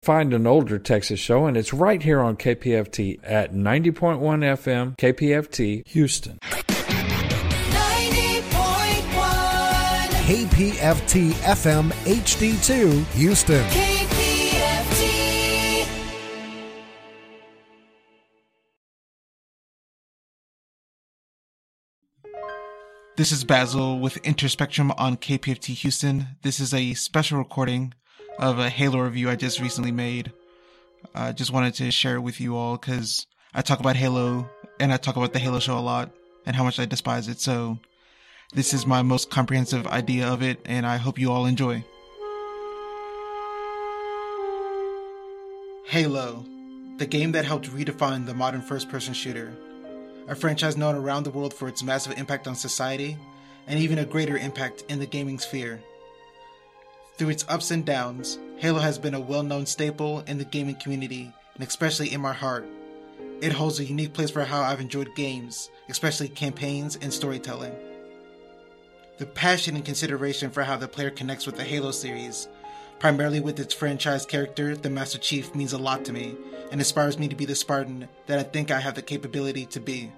find an older Texas show, and it's right here on KPFT at 90.1 FM, KPFT, Houston. 90.1 KPFT FM HD2, Houston. KPFT. This is Basil with Interspectrum on KPFT Houston. This is a special recording of a Halo review I just recently made. I just wanted to share it with you all because I talk about Halo and I talk about the Halo show a lot and how much I despise it. So this is my most comprehensive idea of it, and I hope you all enjoy. Halo, the game that helped redefine the modern first-person shooter. A franchise known around the world for its massive impact on society, and even a greater impact in the gaming sphere. Through its ups and downs, Halo has been a well-known staple in the gaming community, and especially in my heart. It holds a unique place for how I've enjoyed games, especially campaigns and storytelling. The passion and consideration for how the player connects with the Halo series, primarily with its franchise character, the Master Chief, means a lot to me, and inspires me to be the Spartan that I think I have the capability to be.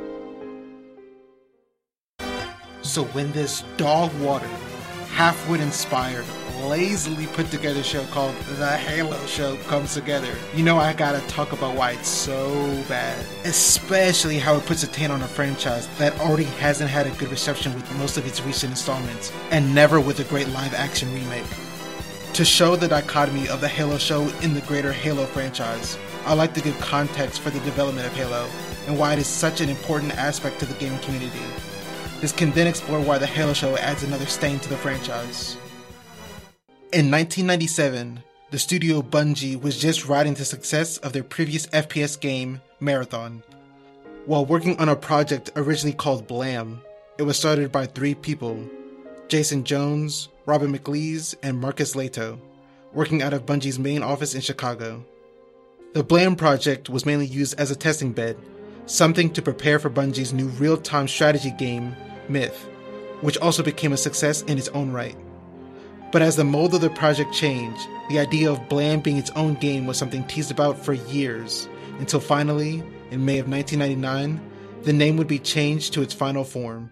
So when this dog-watered, half-wood-inspired, lazily put-together show called The Halo Show comes together, you know I gotta talk about why it's so bad. Especially how it puts a taint on a franchise that already hasn't had a good reception with most of its recent installments, and never with a great live-action remake. To show the dichotomy of the Halo show in the greater Halo franchise, I like to give context for the development of Halo, and why it is such an important aspect to the gaming community. This can then explore why the Halo show adds another stain to the franchise. In 1997, the studio Bungie was just riding the success of their previous FPS game, Marathon. While working on a project originally called Blam, it was started by 3 people, Jason Jones, Robin McLeese, and Marcus Leto, working out of Bungie's main office in Chicago. The Blam project was mainly used as a testing bed, something to prepare for Bungie's new real-time strategy game, Myth, which also became a success in its own right. But as the mold of the project changed, the idea of Blam being its own game was something teased about for years, until finally, in May of 1999, the name would be changed to its final form.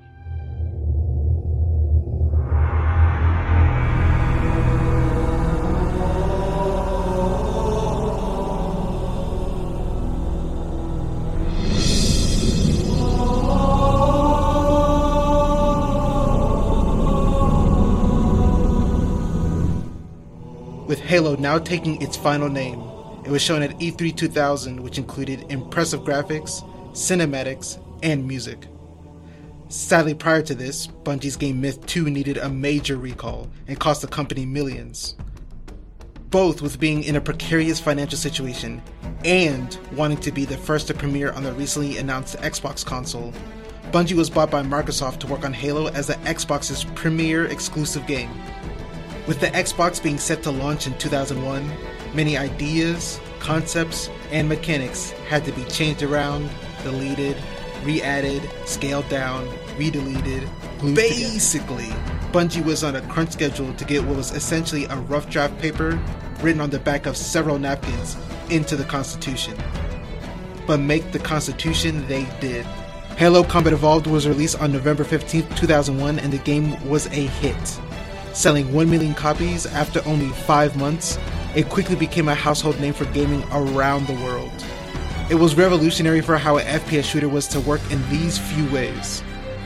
With Halo now taking its final name, it was shown at E3 2000, which included impressive graphics, cinematics, and music. Sadly, prior to this, Bungie's game Myth 2 needed a major recall and cost the company millions. Both with being in a precarious financial situation and wanting to be the first to premiere on the recently announced Xbox console, Bungie was bought by Microsoft to work on Halo as the Xbox's premier exclusive game. With the Xbox being set to launch in 2001, many ideas, concepts, and mechanics had to be changed around, deleted, re-added, scaled down, re-deleted, glued Basically, Bungie was on a crunch schedule to get what was essentially a rough draft paper written on the back of several napkins into the Constitution. But make the Constitution they did. Halo Combat Evolved was released on November 15, 2001, and the game was a hit. Selling 1 million copies after only 5 months, it quickly became a household name for gaming around the world. It was revolutionary for how an FPS shooter was to work in these few ways.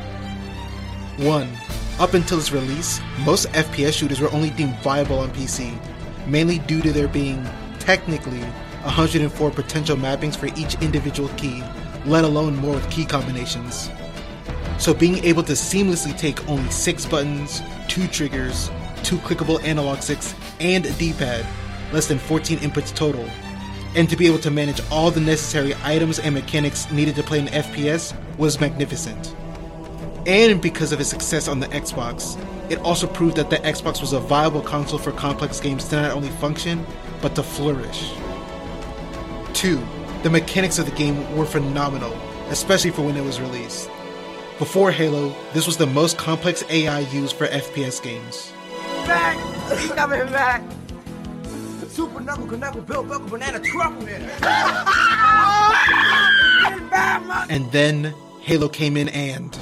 1. Up until its release, most FPS shooters were only deemed viable on PC, mainly due to there being, technically, 104 potential mappings for each individual key, let alone more with key combinations. So being able to seamlessly take only 6 buttons, 2 triggers, 2 clickable analog sticks, and a D-pad, less than 14 inputs total, and to be able to manage all the necessary items and mechanics needed to play an FPS was magnificent. And because of its success on the Xbox, it also proved that the Xbox was a viable console for complex games to not only function, but to flourish. 2. The mechanics of the game were phenomenal, especially for when it was released. Before Halo, this was the most complex AI used for FPS games. Back! He's coming back! Super Knuckle Knuckle Bill Buckle Banana Truffle Hitter. And then Halo came in and...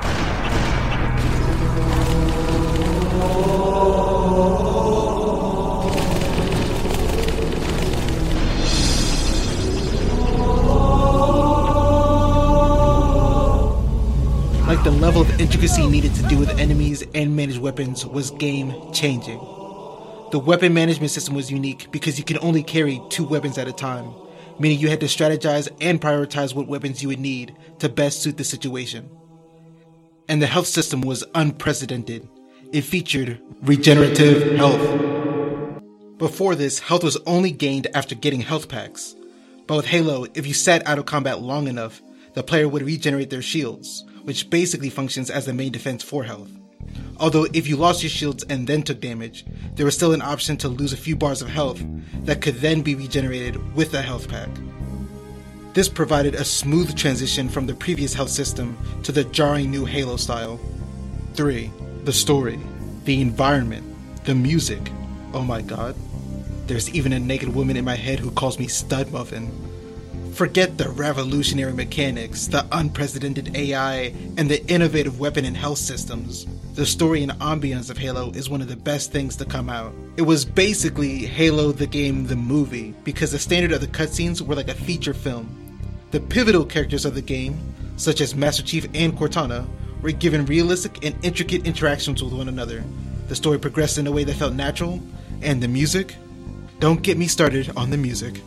Like the level of intricacy needed to deal with enemies and manage weapons was game-changing. The weapon management system was unique because you could only carry 2 weapons at a time, meaning you had to strategize and prioritize what weapons you would need to best suit the situation. And the health system was unprecedented. It featured regenerative health. Before this, health was only gained after getting health packs. But with Halo, if you sat out of combat long enough, the player would regenerate their shields, which basically functions as the main defense for health. Although if you lost your shields and then took damage, there was still an option to lose a few bars of health that could then be regenerated with a health pack. This provided a smooth transition from the previous health system to the jarring new Halo style. 3. The story, the environment, the music. Oh my god. There's even a naked woman in my head who calls me Stud Muffin. Forget the revolutionary mechanics, the unprecedented AI, and the innovative weapon and health systems. The story and ambience of Halo is one of the best things to come out. It was basically Halo the game, the movie, because the standard of the cutscenes were like a feature film. The pivotal characters of the game, such as Master Chief and Cortana, were given realistic and intricate interactions with one another. The story progressed in a way that felt natural, and the music? Don't get me started on the music.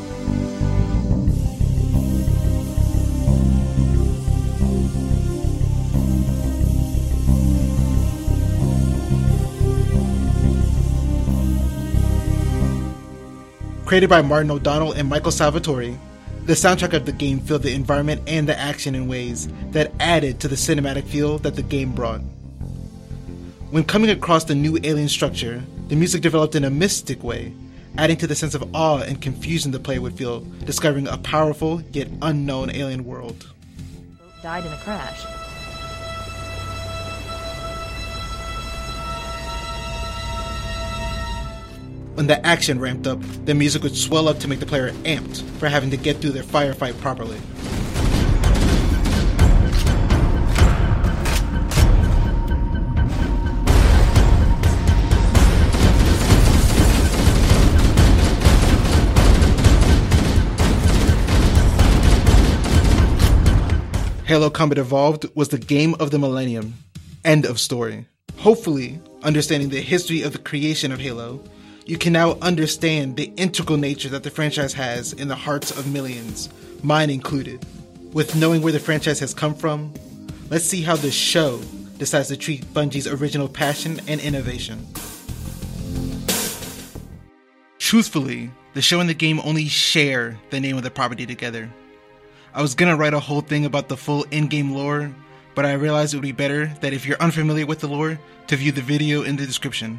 Created by Martin O'Donnell and Michael Salvatore, the soundtrack of the game filled the environment and the action in ways that added to the cinematic feel that the game brought. When coming across the new alien structure, the music developed in a mystic way, adding to the sense of awe and confusion the player would feel discovering a powerful yet unknown alien world. Died in a crash. When the action ramped up, the music would swell up to make the player amped for having to get through their firefight properly. Halo Combat Evolved was the game of the millennium. End of story. Hopefully, understanding the history of the creation of Halo, you can now understand the integral nature that the franchise has in the hearts of millions, mine included. With knowing where the franchise has come from, let's see how the show decides to treat Bungie's original passion and innovation. Truthfully, the show and the game only share the name of the property together. I was gonna write a whole thing about the full in-game lore, but I realized it would be better that if you're unfamiliar with the lore, to view the video in the description.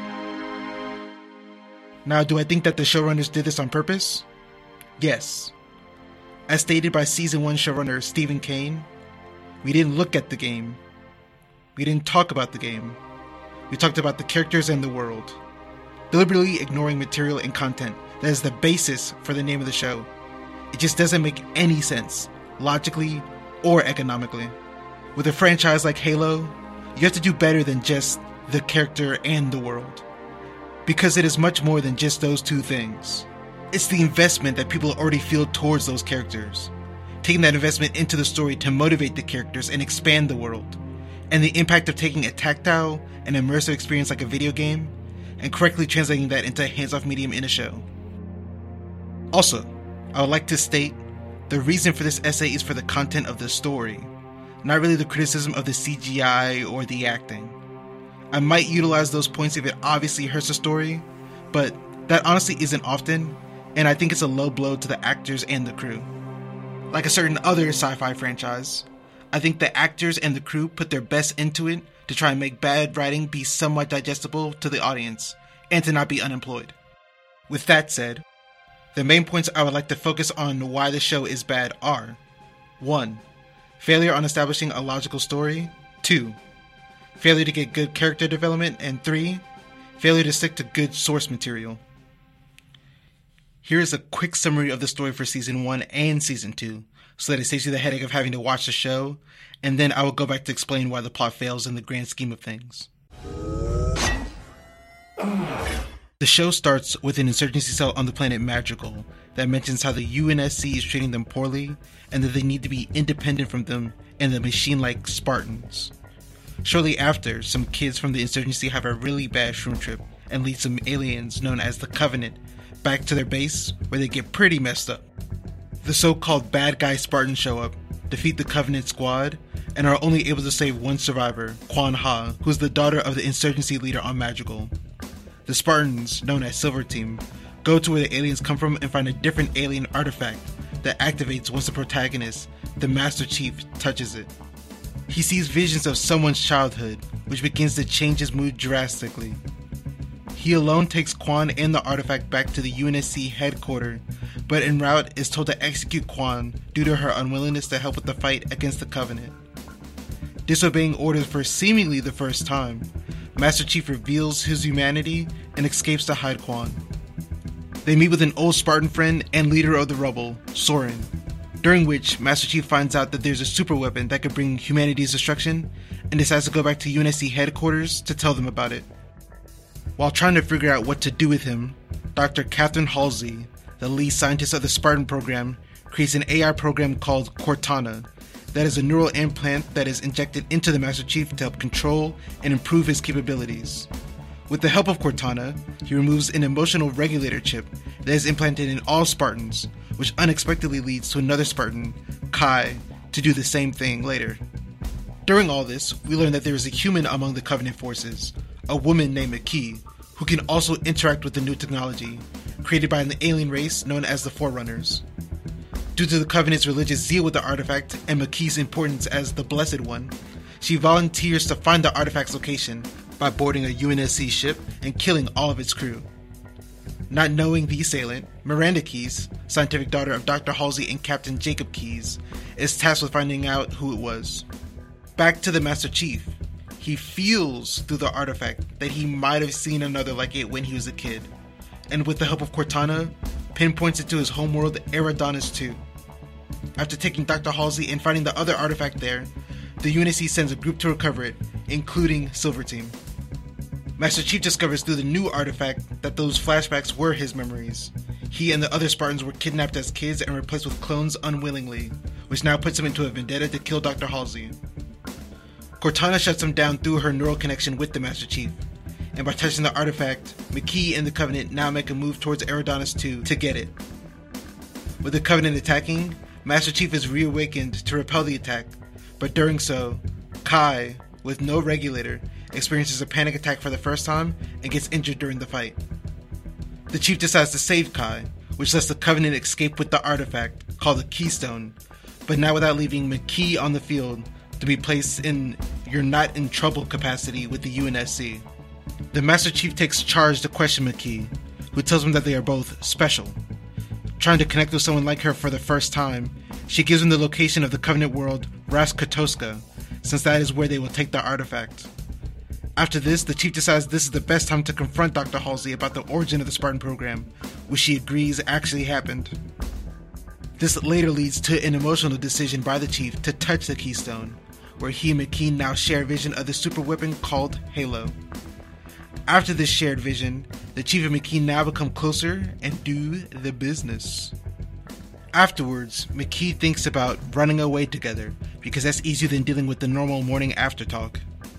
Now, do I think that the showrunners did this on purpose? Yes. As stated by Season 1 showrunner Stephen Kane, we didn't look at the game. We didn't talk about the game. We talked about the characters and the world, deliberately ignoring material and content that is the basis for the name of the show. It just doesn't make any sense, logically or economically. With a franchise like Halo, you have to do better than just the character and the world. Because it is much more than just those two things. It's the investment that people already feel towards those characters, taking that investment into the story to motivate the characters and expand the world, and the impact of taking a tactile and immersive experience like a video game and correctly translating that into a hands-off medium in a show. Also, I would like to state the reason for this essay is for the content of the story, not really the criticism of the CGI or the acting. I might utilize those points if it obviously hurts the story, but that honestly isn't often, and I think it's a low blow to the actors and the crew. Like a certain other sci-fi franchise, I think the actors and the crew put their best into it to try and make bad writing be somewhat digestible to the audience, and to not be unemployed. With that said, the main points I would like to focus on why the show is bad are: 1. Failure on establishing a logical story. 2. Failure to get good character development. And 3. Failure to stick to good source material. Here is a quick summary of the story for Season 1 and Season 2, so that it saves you the headache of having to watch the show, and then I will go back to explain why the plot fails in the grand scheme of things. The show starts with an insurgency cell on the planet Madrigal that mentions how the UNSC is treating them poorly and that they need to be independent from them and the machine-like Spartans. Shortly after, some kids from the insurgency have a really bad shroom trip and lead some aliens known as the Covenant back to their base where they get pretty messed up. The so-called bad guy Spartans show up, defeat the Covenant squad, and are only able to save one survivor, Quan Ha, who is the daughter of the insurgency leader on Madrigal. The Spartans, known as Silver Team, go to where the aliens come from and find a different alien artifact that activates once the protagonist, the Master Chief, touches it. He sees visions of someone's childhood, which begins to change his mood drastically. He alone takes Quan and the artifact back to the UNSC headquarters, but en route is told to execute Quan due to her unwillingness to help with the fight against the Covenant. Disobeying orders for seemingly the first time, Master Chief reveals his humanity and escapes to hide Quan. They meet with an old Spartan friend and leader of the rubble, Soren, during which Master Chief finds out that there's a super weapon that could bring humanity's destruction and decides to go back to UNSC headquarters to tell them about it. While trying to figure out what to do with him, Dr. Catherine Halsey, the lead scientist of the Spartan program, creates an AI program called Cortana that is a neural implant that is injected into the Master Chief to help control and improve his capabilities. With the help of Cortana, he removes an emotional regulator chip that is implanted in all Spartans, which unexpectedly leads to another Spartan, Kai, to do the same thing later. During all this, we learn that there is a human among the Covenant forces, a woman named McKee, who can also interact with the new technology, created by an alien race known as the Forerunners. Due to the Covenant's religious zeal with the artifact and McKee's importance as the Blessed One, she volunteers to find the artifact's location by boarding a UNSC ship and killing all of its crew. Not knowing the assailant, Miranda Keyes, scientific daughter of Dr. Halsey and Captain Jacob Keyes, is tasked with finding out who it was. Back to the Master Chief. He feels through the artifact that he might have seen another like it when he was a kid, and with the help of Cortana, pinpoints it to his homeworld Eridanos 2. After taking Dr. Halsey and finding the other artifact there, the UNSC sends a group to recover it, including Silver Team. Master Chief discovers through the new artifact that those flashbacks were his memories. He and the other Spartans were kidnapped as kids and replaced with clones unwillingly, which now puts him into a vendetta to kill Dr. Halsey. Cortana shuts him down through her neural connection with the Master Chief, and by touching the artifact, McKee and the Covenant now make a move towards Eridanos 2 to get it. With the Covenant attacking, Master Chief is reawakened to repel the attack, but during so, Kai, with no regulator, experiences a panic attack for the first time and gets injured during the fight. The Chief decides to save Kai, which lets the Covenant escape with the artifact, called the Keystone, but now without leaving McKee on the field to be placed in "you're not in trouble" capacity with the UNSC. The Master Chief takes charge to question McKee, who tells him that they are both special. Trying to connect with someone like her for the first time, she gives him the location of the Covenant world Raskatoska, since that is where they will take the artifact. After this, the Chief decides this is the best time to confront Dr. Halsey about the origin of the Spartan program, which she agrees actually happened. This later leads to an emotional decision by the Chief to touch the Keystone, where he and McKee now share a vision of the super weapon called Halo. After this shared vision, the Chief and McKee now become closer and do the business. Afterwards, McKee thinks about running away together, because that's easier than dealing with the normal morning after talk.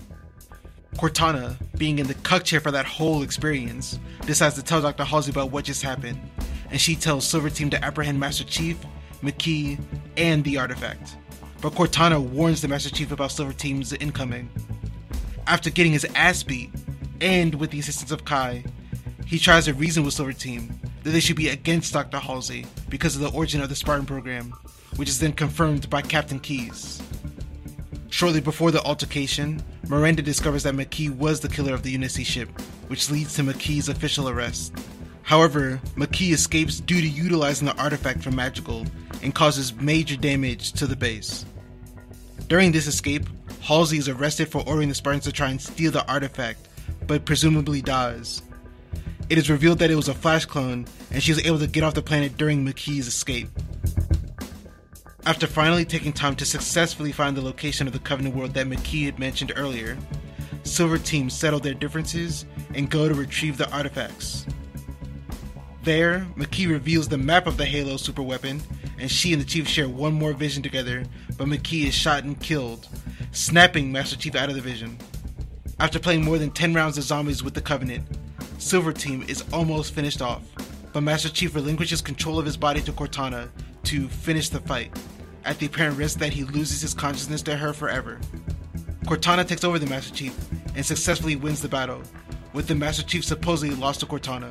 Cortana, being in the cuck chair for that whole experience, decides to tell Dr. Halsey about what just happened, and she tells Silver Team to apprehend Master Chief, McKee, and the artifact. But Cortana warns the Master Chief about Silver Team's incoming. After getting his ass beat, and with the assistance of Kai, he tries to reason with Silver Team that they should be against Dr. Halsey because of the origin of the Spartan program, which is then confirmed by Captain Keyes. Shortly before the altercation, Miranda discovers that McKee was the killer of the UNSC ship, which leads to McKee's official arrest. However, McKee escapes due to utilizing the artifact from Madrigal and causes major damage to the base. During this escape, Halsey is arrested for ordering the Spartans to try and steal the artifact, but presumably dies. It is revealed that it was a Flash clone, and she was able to get off the planet during McKee's escape. After finally taking time to successfully find the location of the Covenant world that McKee had mentioned earlier, Silver Team settle their differences and go to retrieve the artifacts. There, McKee reveals the map of the Halo superweapon, and she and the Chief share one more vision together, but McKee is shot and killed, snapping Master Chief out of the vision. After playing more than 10 rounds of zombies with the Covenant, Silver Team is almost finished off, but Master Chief relinquishes control of his body to Cortana to finish the fight, at the apparent risk that he loses his consciousness to her forever. Cortana takes over the Master Chief and successfully wins the battle, with the Master Chief supposedly lost to Cortana.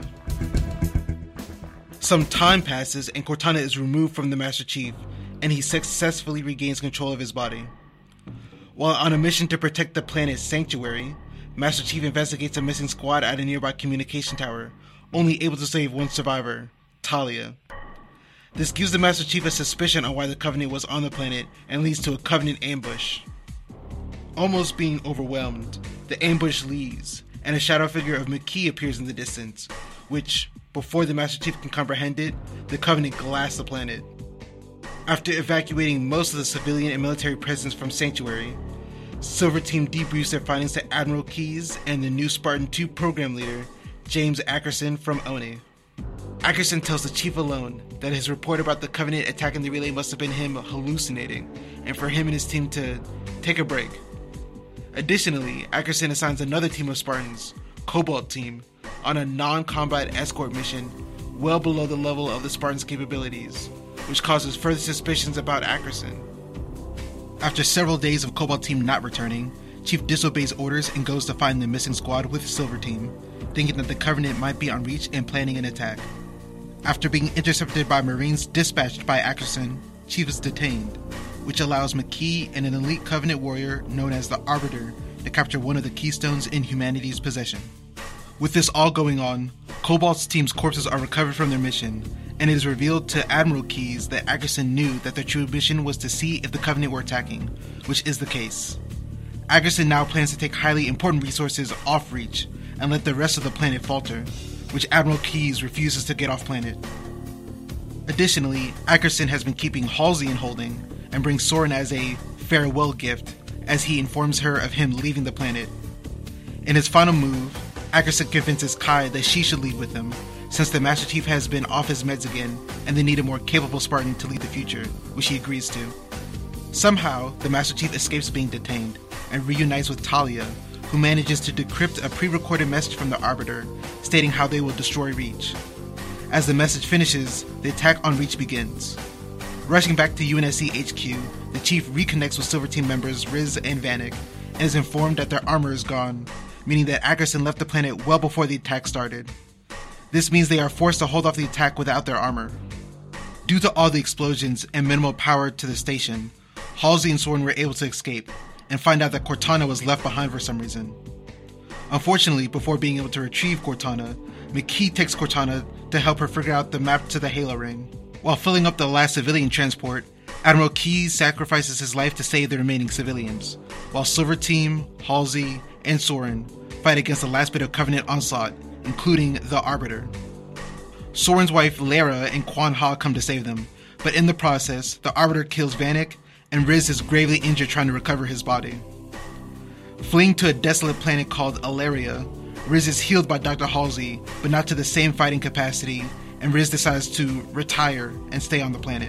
Some time passes and Cortana is removed from the Master Chief, and he successfully regains control of his body. While on a mission to protect the planet's sanctuary, Master Chief investigates a missing squad at a nearby communication tower, only able to save one survivor, Talia. This gives the Master Chief a suspicion on why the Covenant was on the planet and leads to a Covenant ambush. Almost being overwhelmed, the ambush leaves, and a shadow figure of McKee appears in the distance, which, before the Master Chief can comprehend it, the Covenant glass the planet. After evacuating most of the civilian and military presence from Sanctuary, Silver Team debriefs their findings to Admiral Keyes and the new Spartan 2 program leader, James Ackerson from ONI. Ackerson tells the Chief alone that his report about the Covenant attacking the relay must have been him hallucinating, and for him and his team to take a break. Additionally, Ackerson assigns another team of Spartans, Cobalt Team, on a non-combat escort mission well below the level of the Spartans' capabilities, which causes further suspicions about Ackerson. After several days of Cobalt Team not returning, Chief disobeys orders and goes to find the missing squad with Silver Team, thinking that the Covenant might be on reach and planning an attack. After being intercepted by Marines dispatched by Ackerson, Chief is detained, which allows McKee and an elite Covenant warrior known as the Arbiter to capture one of the keystones in humanity's possession. With this all going on, Cobalt's team's corpses are recovered from their mission, and it is revealed to Admiral Keyes that Ackerson knew that their true mission was to see if the Covenant were attacking, which is the case. Ackerson now plans to take highly important resources off Reach and let the rest of the planet falter, which Admiral Keyes refuses to get off planet. Additionally, Ackerson has been keeping Halsey in holding and brings Soren as a farewell gift as he informs her of him leaving the planet. In his final move, Ackerson convinces Kai that she should leave with him, since the Master Chief has been off his meds again and they need a more capable Spartan to lead the future, which he agrees to. Somehow, the Master Chief escapes being detained and reunites with Talia, who manages to decrypt a pre-recorded message from the Arbiter stating how they will destroy Reach. As the message finishes, the attack on Reach begins. Rushing back to UNSC HQ, the Chief reconnects with Silver Team members Riz and Vanek and is informed that their armor is gone, meaning that Ackerson left the planet well before the attack started. This means they are forced to hold off the attack without their armor. Due to all the explosions and minimal power to the station, Halsey and Soren were able to escape and find out that Cortana was left behind for some reason. Unfortunately, before being able to retrieve Cortana, McKee takes Cortana to help her figure out the map to the Halo Ring. While filling up the last civilian transport, Admiral Keyes sacrifices his life to save the remaining civilians, while Silver Team, Halsey, and Soren fight against the last bit of Covenant onslaught, including the Arbiter. Soren's wife Lara and Quan Ha come to save them, but in the process, the Arbiter kills Vanek, and Riz is gravely injured trying to recover his body. Fleeing to a desolate planet called Alaria, Riz is healed by Dr. Halsey, but not to the same fighting capacity, and Riz decides to retire and stay on the planet.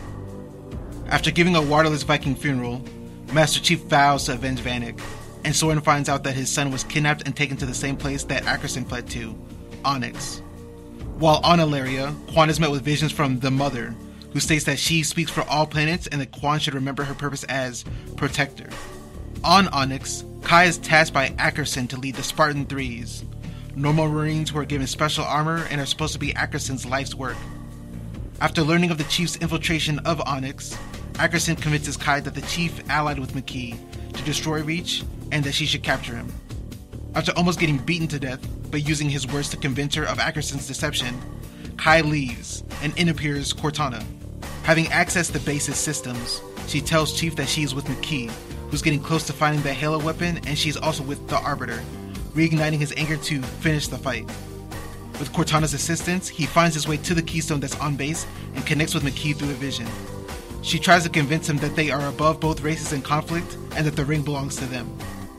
After giving a waterless Viking funeral, Master Chief vows to avenge Vanek, and Soren finds out that his son was kidnapped and taken to the same place that Ackerson fled to, Onyx. While on Alaria, Quan is met with visions from the Mother, who states that she speaks for all planets and that Quan should remember her purpose as Protector. On Onyx, Kai is tasked by Ackerson to lead the Spartan 3s, normal Marines who are given special armor and are supposed to be Ackerson's life's work. After learning of the Chief's infiltration of Onyx, Ackerson convinces Kai that the Chief allied with McKee to destroy Reach and that she should capture him. After almost getting beaten to death, but using his words to convince her of Ackerson's deception, Kai leaves and in appears Cortana. Having accessed the base's systems, she tells Chief that she is with McKee, who's getting close to finding the Halo weapon, and she's also with the Arbiter, reigniting his anger to finish the fight. With Cortana's assistance, he finds his way to the Keystone that's on base and connects with McKee through a vision. She tries to convince him that they are above both races in conflict and that the ring belongs to them.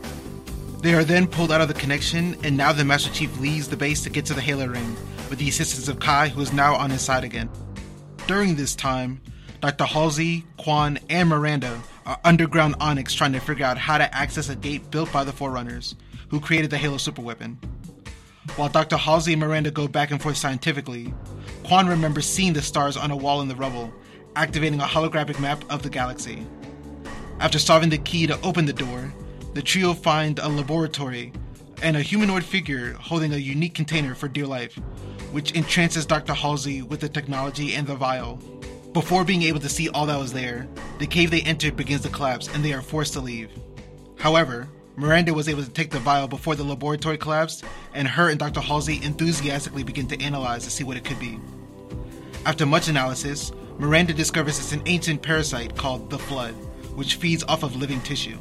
They are then pulled out of the connection, and now the Master Chief leaves the base to get to the Halo Ring with the assistance of Kai, who is now on his side again. During this time, Dr. Halsey, Quan, and Miranda are underground Onyx trying to figure out how to access a gate built by the Forerunners, who created the Halo superweapon. While Dr. Halsey and Miranda go back and forth scientifically, Quan remembers seeing the stars on a wall in the rubble, activating a holographic map of the galaxy. After solving the key to open the door, the trio find a laboratory and a humanoid figure holding a unique container for dear life, which entrances Dr. Halsey with the technology and the vial. Before being able to see all that was there, the cave they entered begins to collapse and they are forced to leave. However, Miranda was able to take the vial before the laboratory collapsed, and her and Dr. Halsey enthusiastically begin to analyze to see what it could be. After much analysis, Miranda discovers it's an ancient parasite called the Flood, which feeds off of living tissue.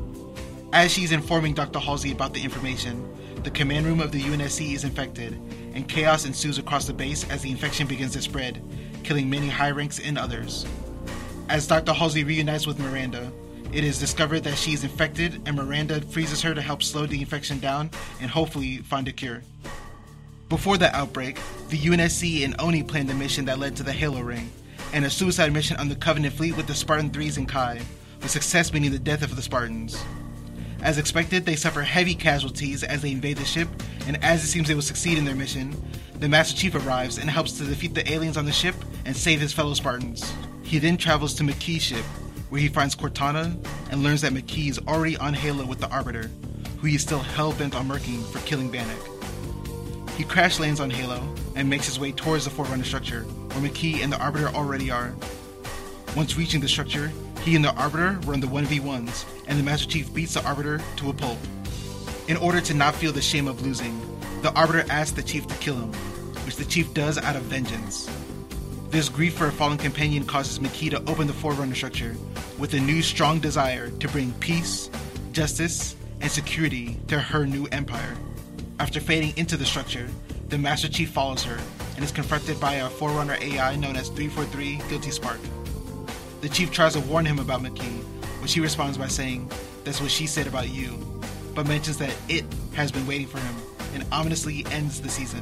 As she's informing Dr. Halsey about the information, the command room of the UNSC is infected, and chaos ensues across the base as the infection begins to spread, killing many high ranks and others. As Dr. Halsey reunites with Miranda, it is discovered that she is infected, and Miranda freezes her to help slow the infection down and hopefully find a cure. Before the outbreak, the UNSC and Oni planned a mission that led to the Halo Ring, and a suicide mission on the Covenant fleet with the Spartan 3s and Kai, with success meaning the death of the Spartans. As expected, they suffer heavy casualties as they invade the ship, and as it seems they will succeed in their mission, the Master Chief arrives and helps to defeat the aliens on the ship and save his fellow Spartans. He then travels to McKee's ship, where he finds Cortana and learns that McKee is already on Halo with the Arbiter, who he is still hell-bent on murking for killing Bannock. He crash lands on Halo and makes his way towards the Forerunner structure, where McKee and the Arbiter already are. Once reaching the structure, he and the Arbiter run the 1v1s, and the Master Chief beats the Arbiter to a pulp. In order to not feel the shame of losing, the Arbiter asks the Chief to kill him, which the Chief does out of vengeance. This grief for a fallen companion causes McKee to open the Forerunner structure with a new strong desire to bring peace, justice, and security to her new empire. After fading into the structure, the Master Chief follows her and is confronted by a Forerunner AI known as 343 Guilty Spark. The Chief tries to warn him about McKee, which he responds by saying, "That's what she said about you," but mentions that it has been waiting for him, and ominously ends the season.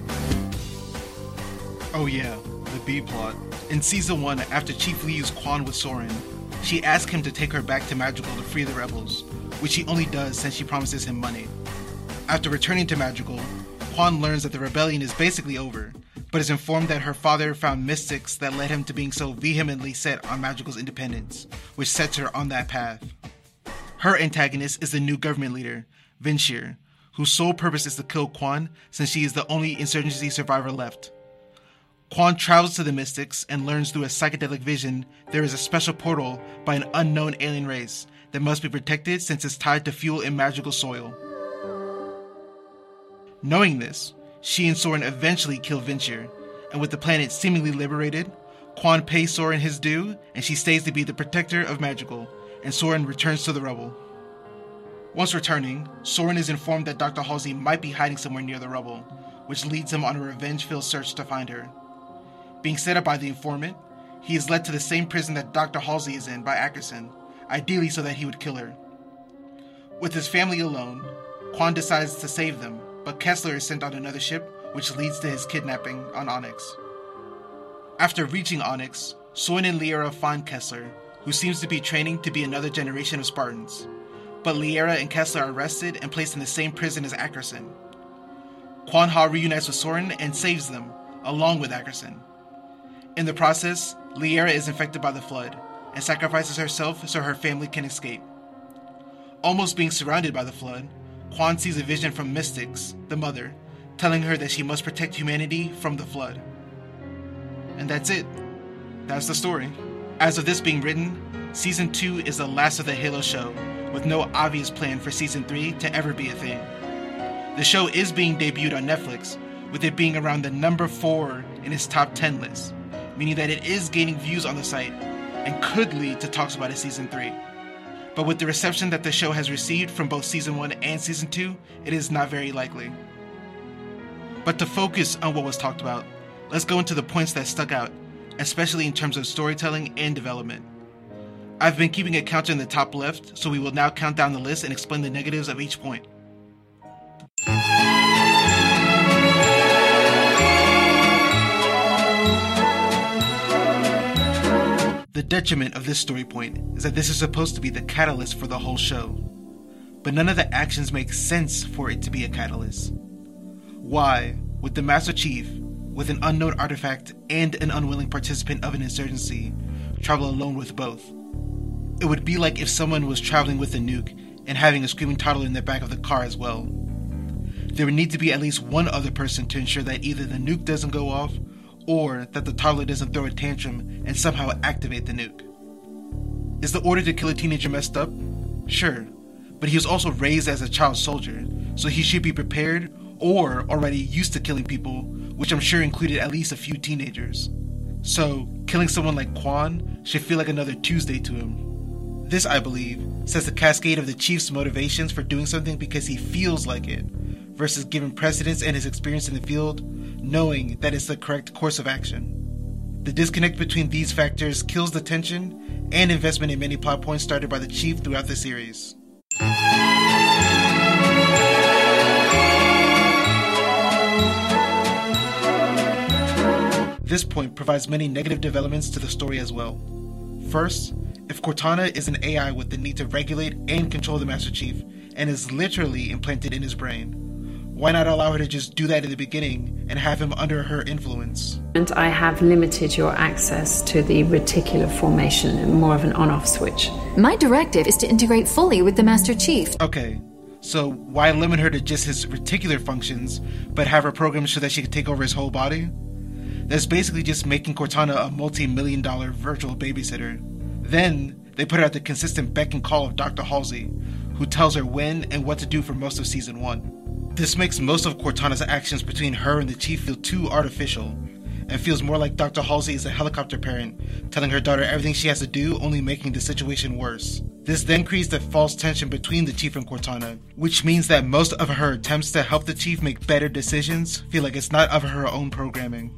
Oh yeah, the B-plot. In Season 1, after Chief leaves Quan with Soren, she asks him to take her back to Madrigal to free the rebels, which he only does since she promises him money. After returning to Madrigal, Quan learns that the rebellion is basically over, but is informed that her father found mystics that led him to being so vehemently set on Madrigal's independence, which sets her on that path. Her antagonist is the new government leader, Vinshear, whose sole purpose is to kill Quan since she is the only insurgency survivor left. Quan travels to the mystics and learns through a psychedelic vision there is a special portal by an unknown alien race that must be protected since it's tied to fuel in Madrigal soil. Knowing this, she and Soren eventually kill Vinshear, and with the planet seemingly liberated, Quan pays Soren his due, and she stays to be the protector of Madrigal, and Soren returns to the rubble. Once returning, Soren is informed that Dr. Halsey might be hiding somewhere near the rubble, which leads him on a revenge-filled search to find her. Being set up by the informant, he is led to the same prison that Dr. Halsey is in by Ackerson, ideally so that he would kill her. With his family alone, Quan decides to save them, but Kessler is sent on another ship, which leads to his kidnapping on Onyx. After reaching Onyx, Soren and Liara find Kessler, who seems to be training to be another generation of Spartans, but Liara and Kessler are arrested and placed in the same prison as Ackerson. Quan Ha reunites with Soren and saves them, along with Ackerson. In the process, Liara is infected by the Flood, and sacrifices herself so her family can escape. Almost being surrounded by the Flood, Quan sees a vision from Mystics, the mother, telling her that she must protect humanity from the Flood. And that's it. That's the story. As of this being written, Season 2 is the last of the Halo show, with no obvious plan for Season 3 to ever be a thing. The show is being debuted on Netflix, with it being around the number 4 in its top 10 list, meaning that it is gaining views on the site, and could lead to talks about a Season 3. But with the reception that the show has received from both Season 1 and Season 2, it is not very likely. But to focus on what was talked about, let's go into the points that stuck out, especially in terms of storytelling and development. I've been keeping a counter in the top left, so we will now count down the list and explain the negatives of each point. The detriment of this story point is that this is supposed to be the catalyst for the whole show, but none of the actions make sense for it to be a catalyst. Why would the Master Chief, with an unknown artifact and an unwilling participant of an insurgency, travel alone with both? It would be like if someone was traveling with a nuke and having a screaming toddler in the back of the car as well. There would need to be at least one other person to ensure that either the nuke doesn't go off or that the toddler doesn't throw a tantrum and somehow activate the nuke. Is the order to kill a teenager messed up? Sure, but he was also raised as a child soldier, so he should be prepared or already used to killing people, which I'm sure included at least a few teenagers. So, killing someone like Quan should feel like another Tuesday to him. This, I believe, sets the cascade of the Chief's motivations for doing something because he feels like it, versus giving precedence and his experience in the field, knowing that it's the correct course of action. The disconnect between these factors kills the tension and investment in many plot points started by the Chief throughout the series. This point provides many negative developments to the story as well. First, if Cortana is an AI with the need to regulate and control the Master Chief and is literally implanted in his brain, why not allow her to just do that in the beginning and have him under her influence? And I have limited your access to the reticular formation, more of an on-off switch. My directive is to integrate fully with the Master Chief. Okay, so why limit her to just his reticular functions, but have her programmed so that she can take over his whole body? That's basically just making Cortana a multi-million-dollar virtual babysitter. Then, they put her at the consistent beck and call of Dr. Halsey, who tells her when and what to do for most of Season 1. This makes most of Cortana's actions between her and the Chief feel too artificial, and feels more like Dr. Halsey is a helicopter parent, telling her daughter everything she has to do, only making the situation worse. This then creates the false tension between the Chief and Cortana, which means that most of her attempts to help the Chief make better decisions feel like it's not of her own programming.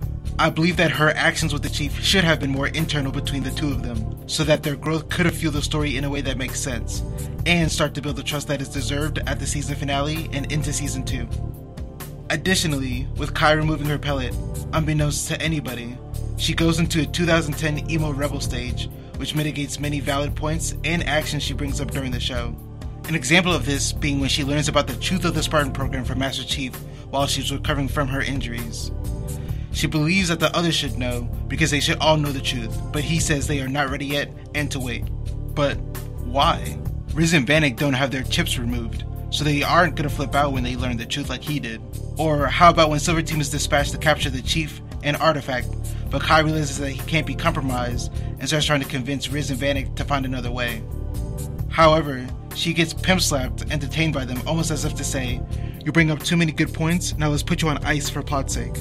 I believe that her actions with the Chief should have been more internal between the two of them, so that their growth could have fueled the story in a way that makes sense, and start to build the trust that is deserved at the season finale and into Season 2. Additionally, with Kai removing her pellet, unbeknownst to anybody, she goes into a 2010 emo rebel stage, which mitigates many valid points and actions she brings up during the show. An example of this being when she learns about the truth of the Spartan program from Master Chief while she's recovering from her injuries. She believes that the others should know because they should all know the truth, but he says they are not ready yet and to wait. But why? Riz and Vanek don't have their chips removed, so they aren't gonna flip out when they learn the truth like he did. Or how about when Silver Team is dispatched to capture the Chief and Artifact, but Kai realizes that he can't be compromised and starts trying to convince Riz and Vanek to find another way. However, she gets pimp slapped and detained by them almost as if to say, "You bring up too many good points, now let's put you on ice for plot's sake."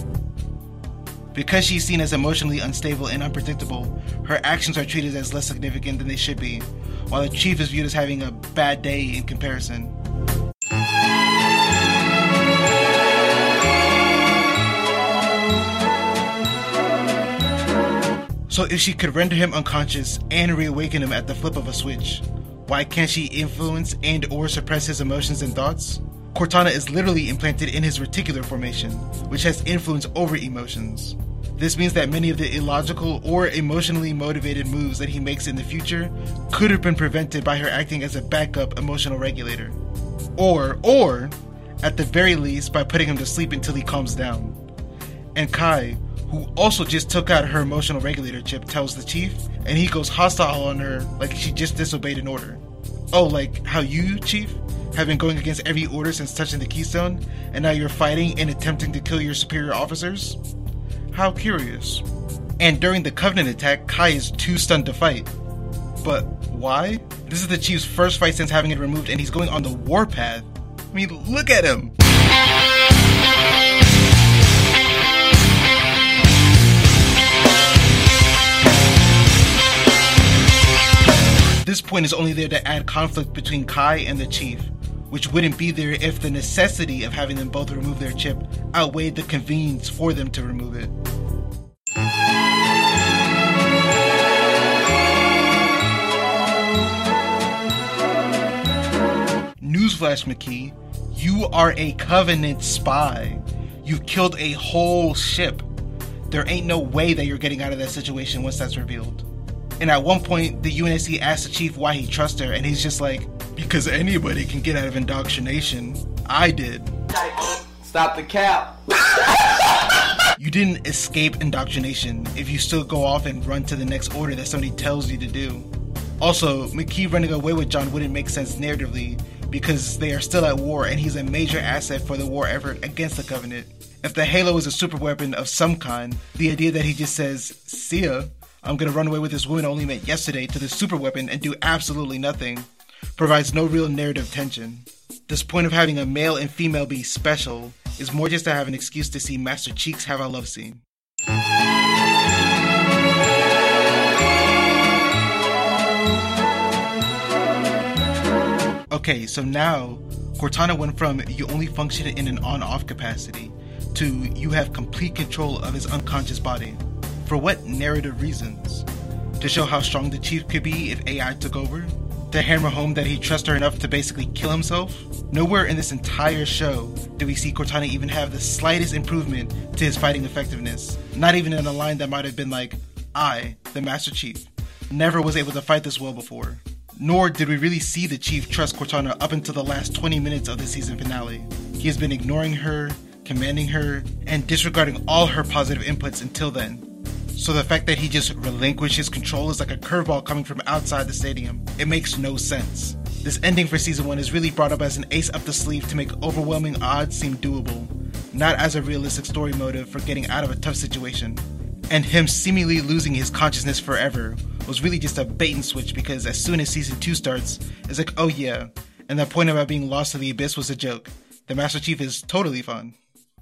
Because she's seen as emotionally unstable and unpredictable, her actions are treated as less significant than they should be, while the Chief is viewed as having a bad day in comparison. So if she could render him unconscious and reawaken him at the flip of a switch, why can't she influence and or suppress his emotions and thoughts? Cortana is literally implanted in his reticular formation, which has influence over emotions. This means that many of the illogical or emotionally motivated moves that he makes in the future could have been prevented by her acting as a backup emotional regulator. Or, at the very least, by putting him to sleep until he calms down. And Kai, who also just took out her emotional regulator chip, tells the Chief, and he goes hostile on her like she just disobeyed an order. Oh, like how you, Chief, have been going against every order since touching the Keystone, and now you're fighting and attempting to kill your superior officers? How curious. And during the Covenant attack, Kai is too stunned to fight. But why? This is the Chief's first fight since having it removed, and he's going on the warpath. I mean, look at him! This point is only there to add conflict between Kai and the Chief, which wouldn't be there if the necessity of having them both remove their chip outweighed the convenience for them to remove it. Newsflash, McKee, you are a Covenant spy. You've killed a whole ship. There ain't no way that you're getting out of that situation once that's revealed. And at one point, the UNSC asks the chief why he trusts her, and he's just like, because anybody can get out of indoctrination. I did. Stop the cap. You didn't escape indoctrination if you still go off and run to the next order that somebody tells you to do. Also, McKee running away with John wouldn't make sense narratively because they are still at war and he's a major asset for the war effort against the Covenant. If the Halo is a super weapon of some kind, the idea that he just says, see ya, I'm gonna run away with this woman I only met yesterday to the super weapon and do absolutely nothing provides no real narrative tension. This point of having a male and female be special is more just to have an excuse to see Master Cheeks have a love scene. Okay, so now Cortana went from you only function in an on-off capacity to you have complete control of his unconscious body. For what narrative reasons? To show how strong the Chief could be if AI took over? To hammer home that he trusts her enough to basically kill himself? Nowhere in this entire show do we see Cortana even have the slightest improvement to his fighting effectiveness. Not even in a line that might have been like, I, the Master Chief, never was able to fight this well before. Nor did we really see the Chief trust Cortana up until the last 20 minutes of the season finale. He has been ignoring her, commanding her, and disregarding all her positive inputs until then. So the fact that he just relinquished his control is like a curveball coming from outside the stadium. It makes no sense. This ending for season 1 is really brought up as an ace up the sleeve to make overwhelming odds seem doable, not as a realistic story motive for getting out of a tough situation. And him seemingly losing his consciousness forever was really just a bait and switch because as soon as season 2 starts, it's like, oh yeah, and that point about being lost to the abyss was a joke. The Master Chief is totally fun.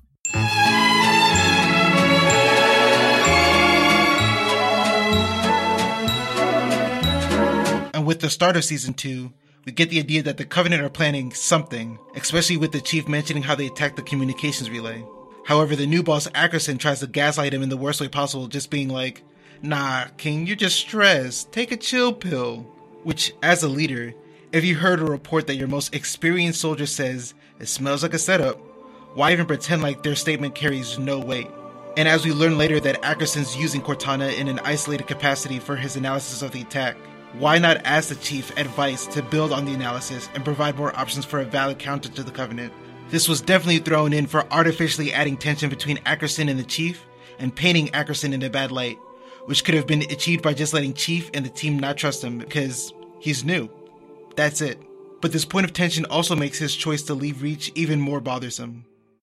And with the start of season 2, we get the idea that the Covenant are planning something, especially with the Chief mentioning how they attacked the communications relay. However, the new boss Ackerson tries to gaslight him in the worst way possible, just being like, nah, King, you're just stressed. Take a chill pill. Which, as a leader, if you heard a report that your most experienced soldier says, it smells like a setup, why even pretend like their statement carries no weight? And as we learn later that Ackerson's using Cortana in an isolated capacity for his analysis of the attack, why not ask the Chief advice to build on the analysis and provide more options for a valid counter to the Covenant? This was definitely thrown in for artificially adding tension between Ackerson and the Chief and painting Ackerson in a bad light, which could have been achieved by just letting Chief and the team not trust him because he's new. That's it. But this point of tension also makes his choice to leave Reach even more bothersome.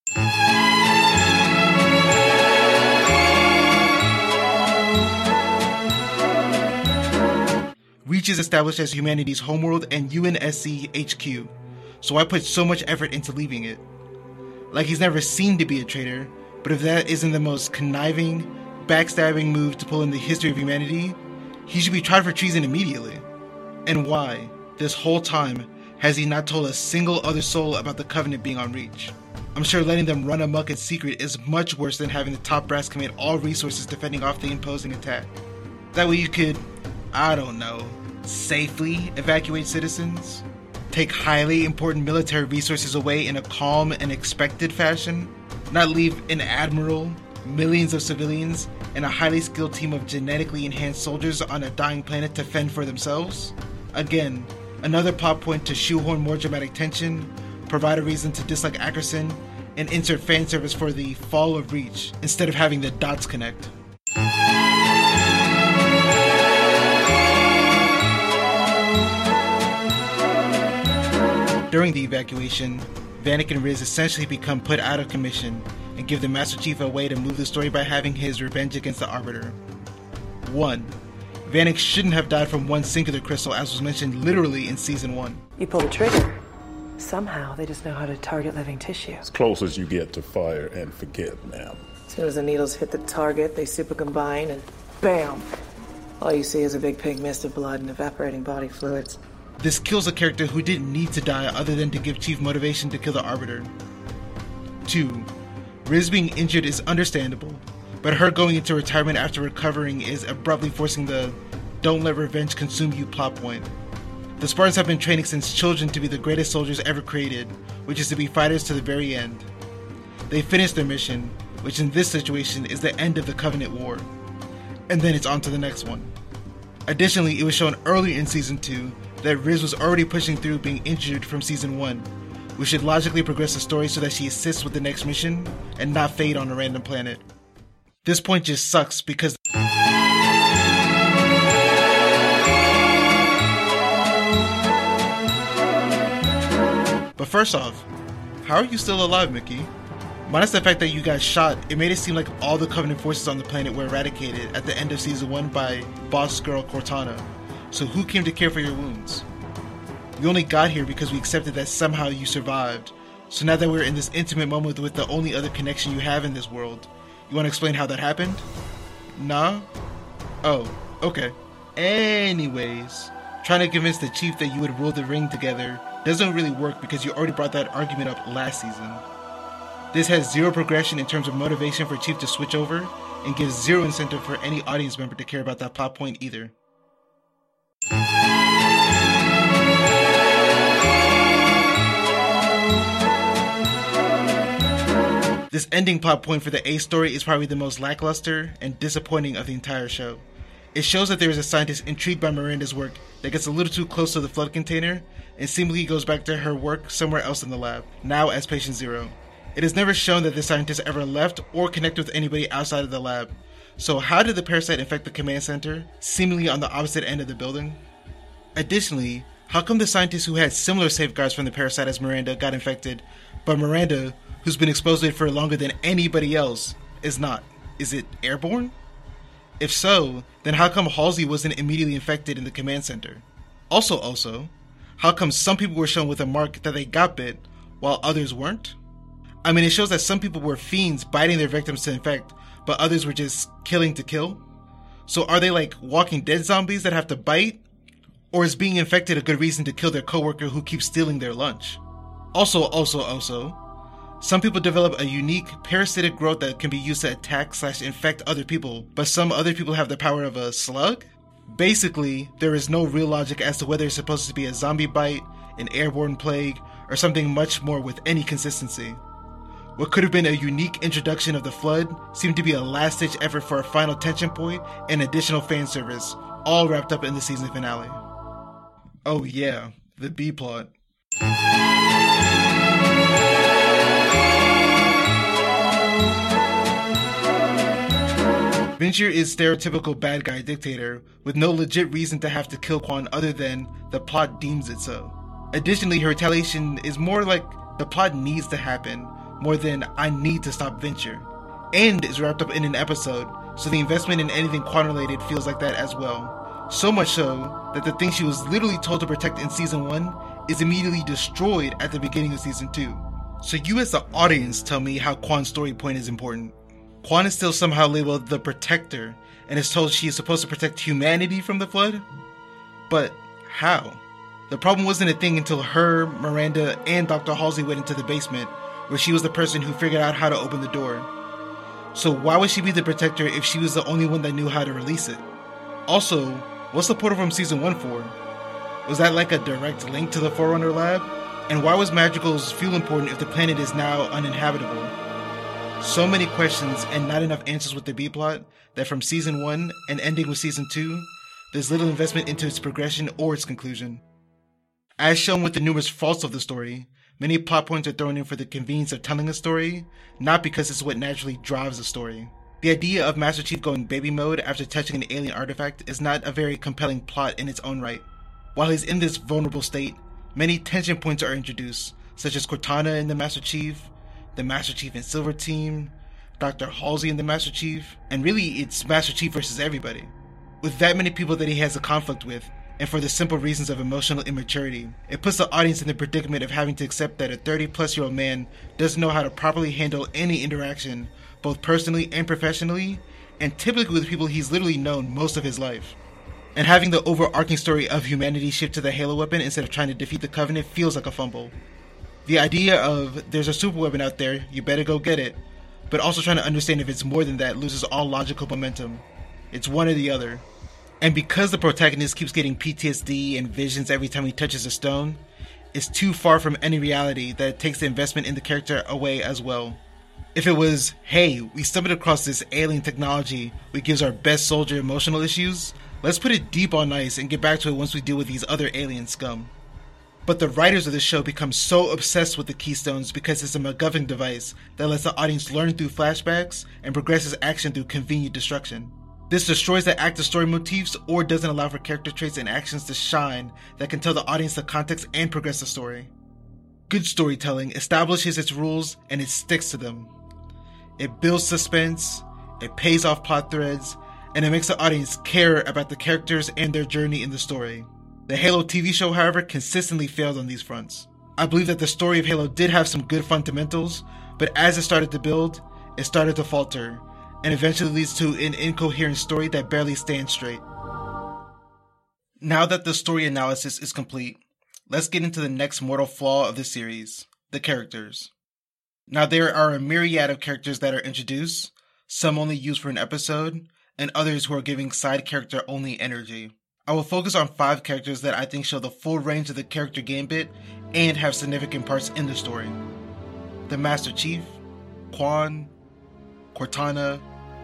Reach is established as humanity's homeworld and UNSC HQ, so I put so much effort into leaving it. Like he's never seen to be a traitor, but if that isn't the most conniving, backstabbing move to pull in the history of humanity, he should be tried for treason immediately. And why, this whole time, has he not told a single other soul about the Covenant being on Reach? I'm sure letting them run amok in secret is much worse than having the top brass commit all resources defending off the imposing attack. That way you could, I don't know, safely evacuate citizens? Take highly important military resources away in a calm and expected fashion? Not leave an admiral, millions of civilians, and a highly skilled team of genetically enhanced soldiers on a dying planet to fend for themselves? Again, another plot point to shoehorn more dramatic tension, provide a reason to dislike Ackerson, and insert fan service for the fall of Reach instead of having the dots connect. During the evacuation, Vanek and Riz essentially become put out of commission and give the Master Chief a way to move the story by having his revenge against the Arbiter. 1. Vanek shouldn't have died from one singular crystal as was mentioned literally in Season 1. You pull the trigger. Somehow they just know how to target living tissue. As close as you get to fire and forget, ma'am. As soon as the needles hit the target, they super combine and bam! All you see is a big pink mist of blood and evaporating body fluids. This kills a character who didn't need to die other than to give Chief motivation to kill the Arbiter. 2. Riz being injured is understandable, but her going into retirement after recovering is abruptly forcing the "don't let revenge consume you" plot point. The Spartans have been training since children to be the greatest soldiers ever created, which is to be fighters to the very end. They finish their mission, which in this situation is the end of the Covenant War, and then it's on to the next one. Additionally, it was shown earlier in Season 2 that Riz was already pushing through being injured from Season 1, which should logically progress the story so that she assists with the next mission and not fade on a random planet. This point just sucks because But first off, how are you still alive, Mickey? Minus the fact that you got shot, it made it seem like all the Covenant forces on the planet were eradicated at the end of Season 1 by boss girl Cortana. So who came to care for your wounds? We only got here because we accepted that somehow you survived. So now that we're in this intimate moment with the only other connection you have in this world, you want to explain how that happened? Nah? Oh, okay. Anyways, trying to convince the Chief that you would rule the ring together doesn't really work because you already brought that argument up last season. This has zero progression in terms of motivation for Chief to switch over, and gives zero incentive for any audience member to care about that plot point either. This ending plot point for the A story is probably the most lackluster and disappointing of the entire show. It shows that there is a scientist intrigued by Miranda's work that gets a little too close to the flood container and seemingly goes back to her work somewhere else in the lab, now as Patient Zero. It is never shown that the scientist ever left or connected with anybody outside of the lab. So how did the parasite infect the command center, seemingly on the opposite end of the building? Additionally, how come the scientist who had similar safeguards from the parasite as Miranda got infected, but Miranda, who's been exposed to it for longer than anybody else, is not? Is it airborne? If so, then how come Halsey wasn't immediately infected in the command center? Also, how come some people were shown with a mark that they got bit, while others weren't? I mean, it shows that some people were fiends biting their victims to infect, but others were just killing to kill. So are they like Walking Dead zombies that have to bite? Or is being infected a good reason to kill their coworker who keeps stealing their lunch? Also, some people develop a unique parasitic growth that can be used to attack/infect other people, but some other people have the power of a slug? Basically, there is no real logic as to whether it's supposed to be a zombie bite, an airborne plague, or something much more with any consistency. What could have been a unique introduction of the Flood seemed to be a last-ditch effort for a final tension point and additional fan service, all wrapped up in the season finale. Oh yeah, the B-plot. Venture is stereotypical bad guy dictator, with no legit reason to have to kill Quan other than the plot deems it so. Additionally, her retaliation is more like the plot needs to happen, more than I need to stop Venture, and is wrapped up in an episode, so the investment in anything Quan related feels like that as well. So much so that the thing she was literally told to protect in Season 1 is immediately destroyed at the beginning of Season 2. So you as the audience tell me how Quan's story point is important. Quan is still somehow labeled the Protector, and is told she is supposed to protect humanity from the Flood? But how? The problem wasn't a thing until her, Miranda, and Dr. Halsey went into the basement, where she was the person who figured out how to open the door. So why would she be the Protector if she was the only one that knew how to release it? Also, what's the portal from Season 1 for? Was that like a direct link to the Forerunner lab? And why was Madrigal's fuel important if the planet is now uninhabitable? So many questions and not enough answers with the B-plot that from Season 1 and ending with Season 2, there's little investment into its progression or its conclusion. As shown with the numerous faults of the story, many plot points are thrown in for the convenience of telling a story, not because it's what naturally drives the story. The idea of Master Chief going baby mode after touching an alien artifact is not a very compelling plot in its own right. While he's in this vulnerable state, many tension points are introduced, such as Cortana and the Master Chief and Silver Team, Dr. Halsey and the Master Chief, and really it's Master Chief versus everybody. With that many people that he has a conflict with, and for the simple reasons of emotional immaturity, it puts the audience in the predicament of having to accept that a 30-plus-year-old man doesn't know how to properly handle any interaction, both personally and professionally, and typically with people he's literally known most of his life. And having the overarching story of humanity shift to the Halo weapon instead of trying to defeat the Covenant feels like a fumble. The idea of, there's a super weapon out there, you better go get it, but also trying to understand if it's more than that loses all logical momentum. It's one or the other. And because the protagonist keeps getting PTSD and visions every time he touches a stone, it's too far from any reality that it takes the investment in the character away as well. If it was, hey, we stumbled across this alien technology which gives our best soldier emotional issues, let's put it deep on ice and get back to it once we deal with these other alien scum. But the writers of the show become so obsessed with the Keystones because it's a MacGuffin device that lets the audience learn through flashbacks and progresses action through convenient destruction. This destroys the active story motifs or doesn't allow for character traits and actions to shine that can tell the audience the context and progress the story. Good storytelling establishes its rules and it sticks to them. It builds suspense, it pays off plot threads, and it makes the audience care about the characters and their journey in the story. The Halo TV show, however, consistently failed on these fronts. I believe that the story of Halo did have some good fundamentals, but as it started to build, it started to falter, and eventually leads to an incoherent story that barely stands straight. Now that the story analysis is complete, let's get into the next mortal flaw of the series, the characters. Now there are a myriad of characters that are introduced, some only used for an episode, and others who are giving side character only energy. I will focus on 5 characters that I think show the full range of the character gambit and have significant parts in the story. The Master Chief, Quan, Cortana,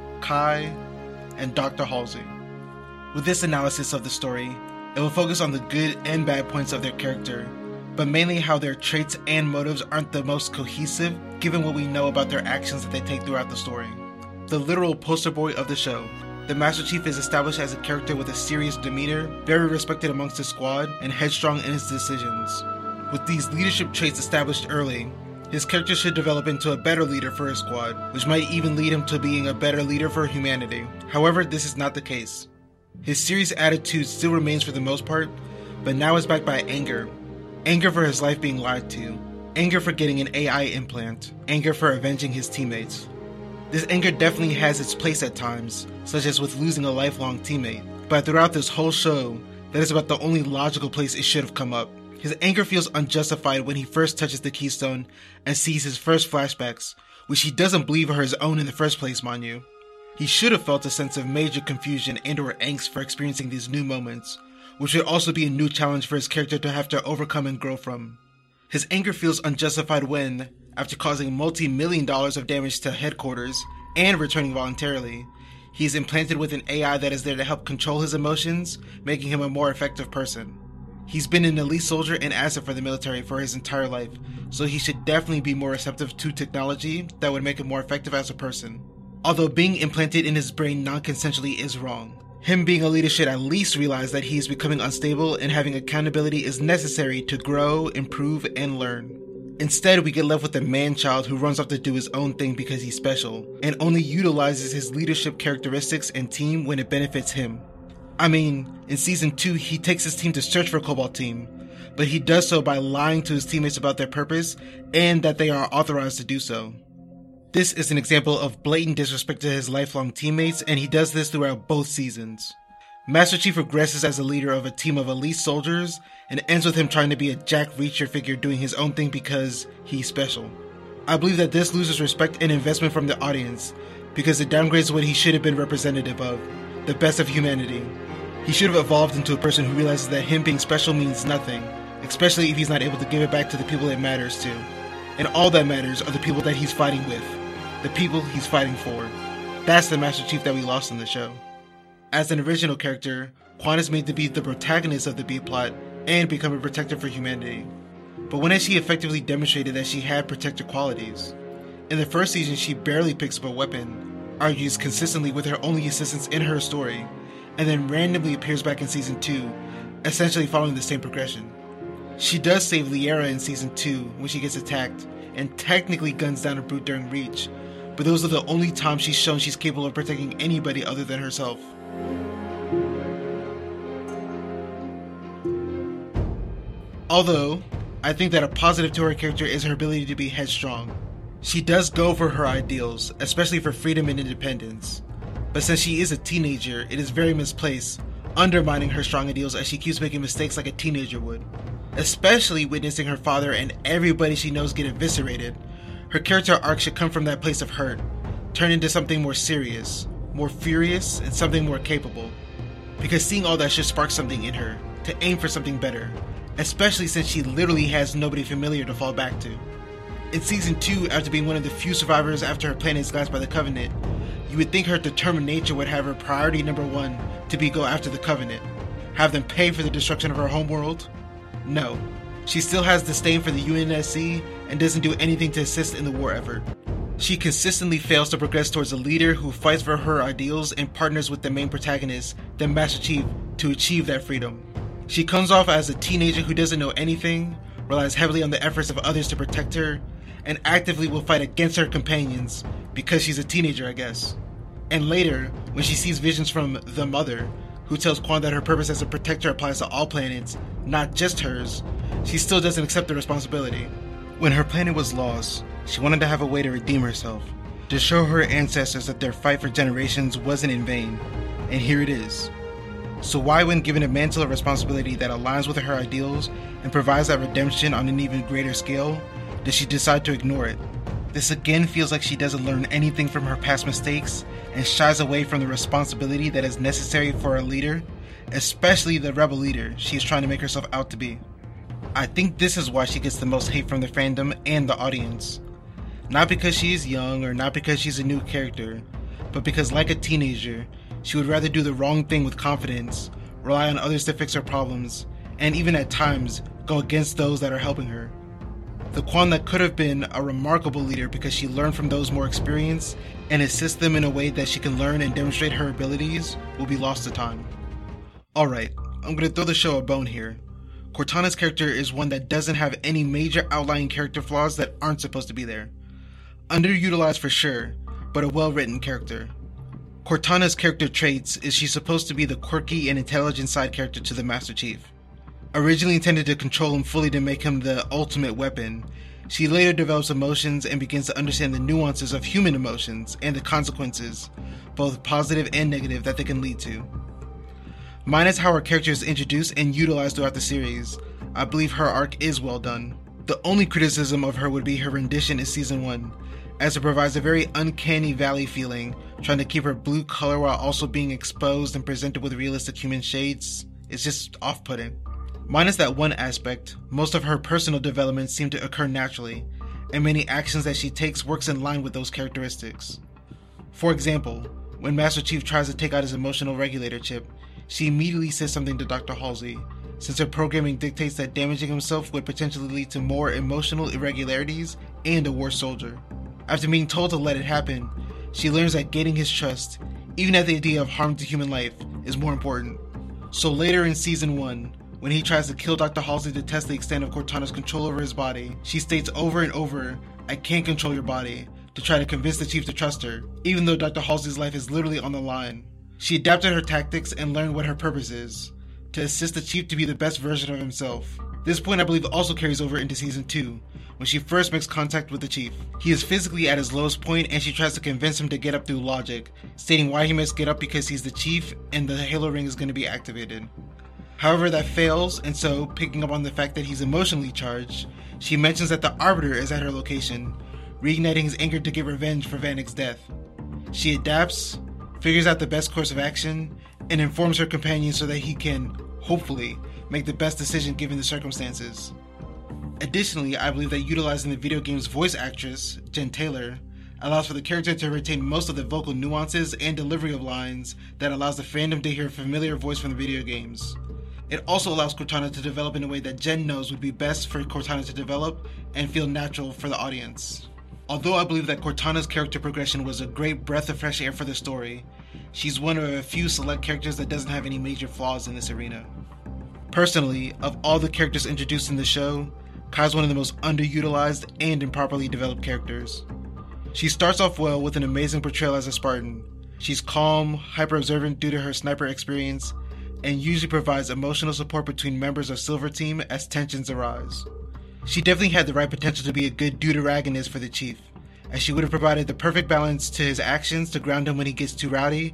Kai, and Dr. Halsey. With this analysis of the story, it will focus on the good and bad points of their character, but mainly how their traits and motives aren't the most cohesive given what we know about their actions that they take throughout the story. The literal poster boy of the show, the Master Chief is established as a character with a serious demeanor, very respected amongst his squad, and headstrong in his decisions. With these leadership traits established early, his character should develop into a better leader for his squad, which might even lead him to being a better leader for humanity. However, this is not the case. His serious attitude still remains for the most part, but now is backed by anger. Anger for his life being lied to. Anger for getting an AI implant. Anger for avenging his teammates. This anger definitely has its place at times, such as with losing a lifelong teammate, but throughout this whole show, that is about the only logical place it should have come up. His anger feels unjustified when he first touches the Keystone and sees his first flashbacks, which he doesn't believe are his own in the first place, mind you. He should have felt a sense of major confusion and or angst for experiencing these new moments, which would also be a new challenge for his character to have to overcome and grow from. His anger feels unjustified when, after causing multi-million dollars of damage to headquarters and returning voluntarily, he is implanted with an AI that is there to help control his emotions, making him a more effective person. He's been an elite soldier and asset for the military for his entire life, so he should definitely be more receptive to technology that would make him more effective as a person. Although being implanted in his brain non-consensually is wrong. Him being a leader should at least realize that he is becoming unstable and having accountability is necessary to grow, improve, and learn. Instead, we get left with a man-child who runs off to do his own thing because he's special, and only utilizes his leadership characteristics and team when it benefits him. I mean, in Season 2, he takes his team to search for Cobalt Team, but he does so by lying to his teammates about their purpose and that they are authorized to do so. This is an example of blatant disrespect to his lifelong teammates, and he does this throughout both seasons. Master Chief progresses as a leader of a team of elite soldiers, and ends with him trying to be a Jack Reacher figure doing his own thing because he's special. I believe that this loses respect and investment from the audience, because it downgrades what he should have been representative of, the best of humanity. He should have evolved into a person who realizes that him being special means nothing, especially if he's not able to give it back to the people it matters to. And all that matters are the people that he's fighting with. The people he's fighting for. That's the Master Chief that we lost in the show. As an original character, Quan is made to be the protagonist of the B-plot and become a protector for humanity. But when has she effectively demonstrated that she had protector qualities? In the first season, she barely picks up a weapon, argues consistently with her only assistance in her story, and then randomly appears back in Season 2, essentially following the same progression. She does save Liara in Season 2 when she gets attacked, and technically guns down a brute during Reach, but those are the only times she's shown she's capable of protecting anybody other than herself. Although, I think that a positive to her character is her ability to be headstrong. She does go for her ideals, especially for freedom and independence. But since she is a teenager, it is very misplaced, undermining her strong ideals as she keeps making mistakes like a teenager would. Especially witnessing her father and everybody she knows get eviscerated, her character arc should come from that place of hurt, turn into something more serious, more furious, and something more capable. Because seeing all that should spark something in her, to aim for something better, especially since she literally has nobody familiar to fall back to. In Season 2, after being one of the few survivors after her planet is glassed by the Covenant, you would think her determined nature would have her priority number one to be go after the Covenant, have them pay for the destruction of her homeworld. No, she still has disdain for the UNSC and doesn't do anything to assist in the war effort. She consistently fails to progress towards a leader who fights for her ideals and partners with the main protagonist, the Master Chief, to achieve that freedom. She comes off as a teenager who doesn't know anything, relies heavily on the efforts of others to protect her, and actively will fight against her companions because she's a teenager, I guess. And later, when she sees visions from the Mother, who tells Quan that her purpose as a protector applies to all planets, not just hers, she still doesn't accept the responsibility. When her planet was lost, she wanted to have a way to redeem herself, to show her ancestors that their fight for generations wasn't in vain, and here it is. So why, when given a mantle of responsibility that aligns with her ideals and provides that redemption on an even greater scale, does she decide to ignore it? This again feels like she doesn't learn anything from her past mistakes and shies away from the responsibility that is necessary for a leader, especially the rebel leader she is trying to make herself out to be. I think this is why she gets the most hate from the fandom and the audience. Not because she is young or not because she's a new character, but because, like a teenager, she would rather do the wrong thing with confidence, rely on others to fix her problems, and even at times go against those that are helping her. The Quan that could have been a remarkable leader because she learned from those more experienced and assist them in a way that she can learn and demonstrate her abilities will be lost to time. Alright, I'm going to throw the show a bone here. Cortana's character is one that doesn't have any major outlying character flaws that aren't supposed to be there. Underutilized for sure, but a well-written character. Cortana's character traits is she's supposed to be the quirky and intelligent side character to the Master Chief. Originally intended to control him fully to make him the ultimate weapon, she later develops emotions and begins to understand the nuances of human emotions and the consequences, both positive and negative, that they can lead to. Minus how her character is introduced and utilized throughout the series, I believe her arc is well done. The only criticism of her would be her rendition in Season 1, as it provides a very uncanny valley feeling, trying to keep her blue color while also being exposed and presented with realistic human shades. It's just off-putting. Minus that one aspect, most of her personal developments seem to occur naturally, and many actions that she takes works in line with those characteristics. For example, when Master Chief tries to take out his emotional regulator chip, she immediately says something to Dr. Halsey, since her programming dictates that damaging himself would potentially lead to more emotional irregularities and a worse soldier. After being told to let it happen, she learns that gaining his trust, even at the idea of harm to human life, is more important. So later in Season 1, when he tries to kill Dr. Halsey to test the extent of Cortana's control over his body, she states over and over, "I can't control your body," to try to convince the Chief to trust her, even though Dr. Halsey's life is literally on the line. She adapted her tactics and learned what her purpose is, to assist the Chief to be the best version of himself. This point I believe also carries over into Season 2, when she first makes contact with the Chief. He is physically at his lowest point and she tries to convince him to get up through logic, stating why he must get up because he's the Chief and the Halo ring is going to be activated. However, that fails, and so, picking up on the fact that he's emotionally charged, she mentions that the Arbiter is at her location, reigniting his anger to get revenge for Vanek's death. She adapts, figures out the best course of action, and informs her companion so that he can, hopefully, make the best decision given the circumstances. Additionally, I believe that utilizing the video game's voice actress, Jen Taylor, allows for the character to retain most of the vocal nuances and delivery of lines that allows the fandom to hear a familiar voice from the video games. It also allows Cortana to develop in a way that Jen knows would be best for Cortana to develop and feel natural for the audience. Although I believe that Cortana's character progression was a great breath of fresh air for the story, she's one of a few select characters that doesn't have any major flaws in this arena. Personally, of all the characters introduced in the show, Kai's one of the most underutilized and improperly developed characters. She starts off well with an amazing portrayal as a Spartan. She's calm, hyper-observant due to her sniper experience, and usually provides emotional support between members of Silver Team as tensions arise. She definitely had the right potential to be a good deuteragonist for the Chief, as she would have provided the perfect balance to his actions to ground him when he gets too rowdy,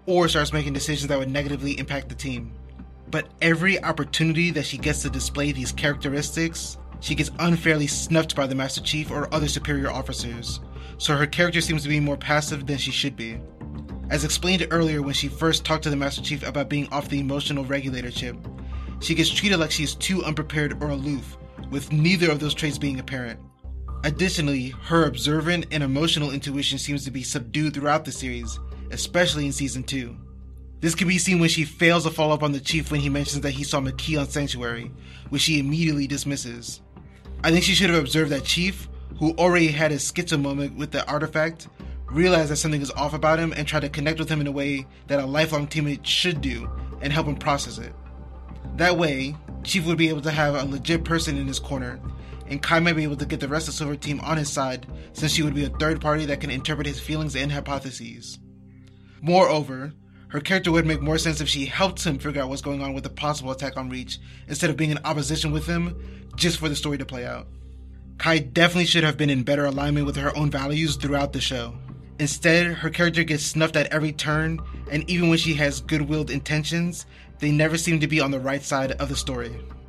or starts making decisions that would negatively impact the team. But every opportunity that she gets to display these characteristics, she gets unfairly snuffed by the Master Chief or other superior officers, so her character seems to be more passive than she should be. As explained earlier when she first talked to the Master Chief about being off the emotional regulator chip, she gets treated like she is too unprepared or aloof, with neither of those traits being apparent. Additionally, her observant and emotional intuition seems to be subdued throughout the series, especially in Season 2. This can be seen when she fails to follow up on the Chief when he mentions that he saw Makee on Sanctuary, which she immediately dismisses. I think she should have observed that Chief, who already had his schizo moment with the artifact, realized that something is off about him and tried to connect with him in a way that a lifelong teammate should do and help him process it. That way, Chief would be able to have a legit person in his corner, and Kai might be able to get the rest of Silver Team on his side since she would be a third party that can interpret his feelings and hypotheses. Moreover, her character would make more sense if she helped him figure out what's going on with the possible attack on Reach instead of being in opposition with him just for the story to play out. Kai definitely should have been in better alignment with her own values throughout the show. Instead, her character gets snuffed at every turn, and even when she has good-willed intentions, they never seem to be on the right side of the story.